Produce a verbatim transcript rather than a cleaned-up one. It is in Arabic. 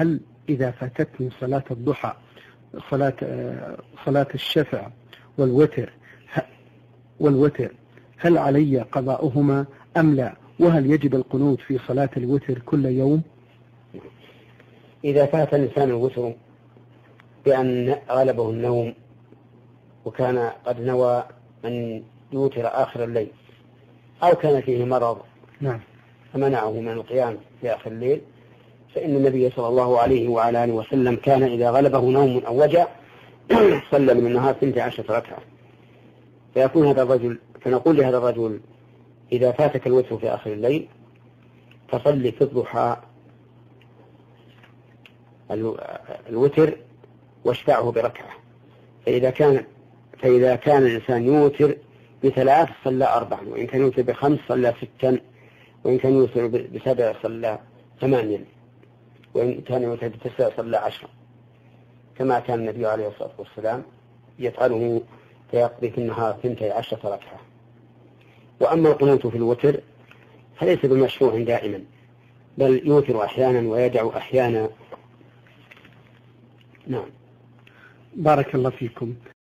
هل إذا فاتتني صلاة الضحى صلاة صلاة الشفع والوتر والوتر هل علي قضاؤهما أم لا؟ وهل يجب القنوت في صلاة الوتر كل يوم؟ إذا فات الإنسان الوتر بأن غلبه النوم وكان قد نوى أن يوتر آخر الليل أو كان فيه مرض نعم فمنعه من القيام في آخر الليل، فإن النبي صلى الله عليه وعلى آله وسلم كان إذا غلبه نوم أو وجع صلى من النهار اثنتي عشرة ركعة. فيكون هذا الرجل فنقول لهذا الرجل إذا فاتك الوتر في آخر الليل فصلي في الضحى الوتر واشفعه بركعة. فإذا كان فإذا كان الإنسان يوتر بثلاث صلى أربعا، وإن كان يوتر بخمس صلى ستا، وإن كان يوتر بسبع صلى ثمانيا، وإن كان يوتر بتسع صلى عشرا، كما كان النبي عليه الصلاة والسلام يفعله فيقضي في النهار اثنتي عشرة ركعة. وأما القنوت في الوتر فليس بمشروع دائما، بل يوتر أحيانا ويدع أحيانا. نعم. بارك الله فيكم.